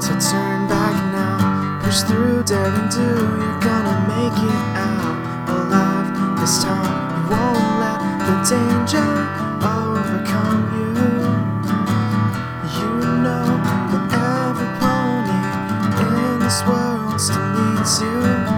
to turn back now. Push through, dare and do, you're gonna make it out alive. This time you won't let the danger overcome you. You know that every pony in this world still needs you.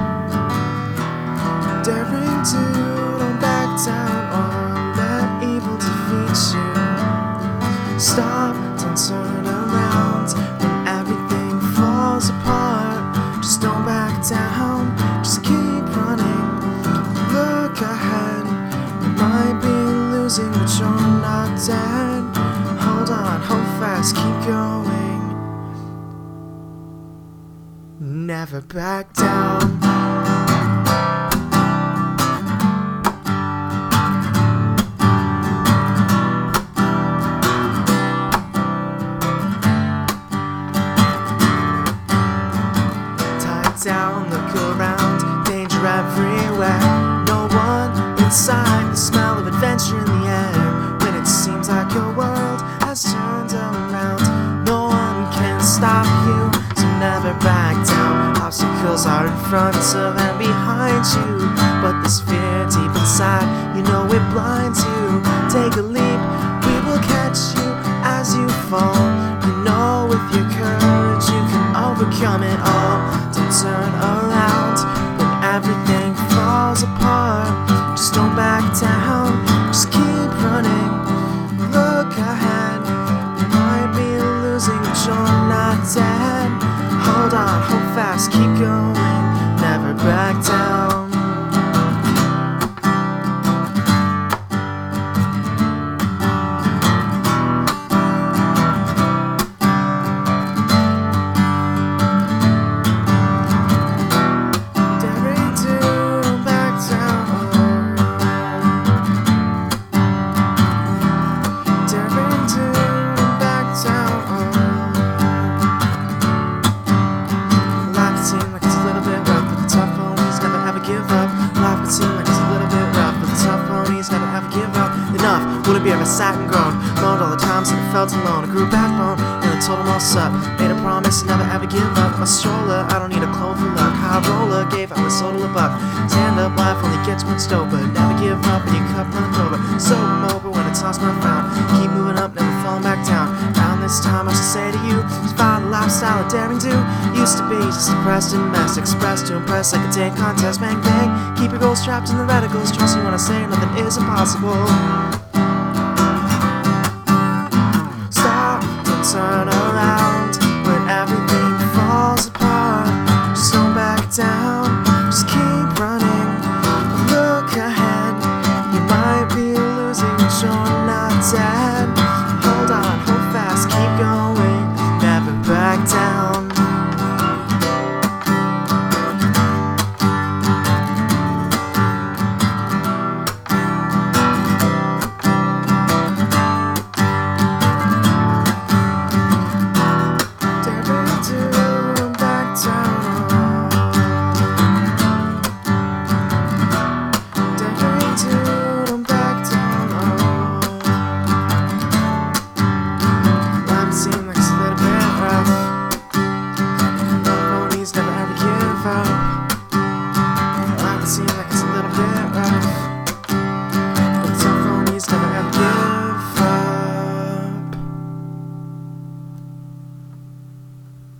Daring to, don't back down or let evil defeat you. Stop, don't turn around when everything falls apart. Just don't back down, just keep running. Look ahead, you might be losing but you're not dead. Hold on, hold fast, keep going. Never back down. Down, look around, danger everywhere. No one inside, the smell of adventure in the air. When it seems like your world has turned around, no one can stop you, so never back down. Obstacles are in front of and behind you, but this fear deep inside, you know it blinds you. Take a leap, we will catch you as you fall. You know with your courage you can overcome it all. Don't turn around when everything falls apart. Just don't back down, just keep running. Look ahead, you might be losing but you're not dead. Hold on, hold fast, keep going, never back down. Would it be ever sat and grown, moaned all the times that I felt alone? I grew a backbone and I told them all sup. Made a promise to never ever give up. My stroller, I don't need a clone for luck. High roller, gave out with soda a buck. Stand up, life only gets one sober. Never give up when your cup runs over. Sober, over when it's lost not found. Keep moving up, never falling back down. Around this time I should say to you, find a lifestyle of daring do. Used to be just depressed and messed, expressed to impress like a dang contest. Bang bang, keep your goals trapped in the radicals. Trust me when I say nothing is impossible. Turn around when everything falls apart. Just don't back down.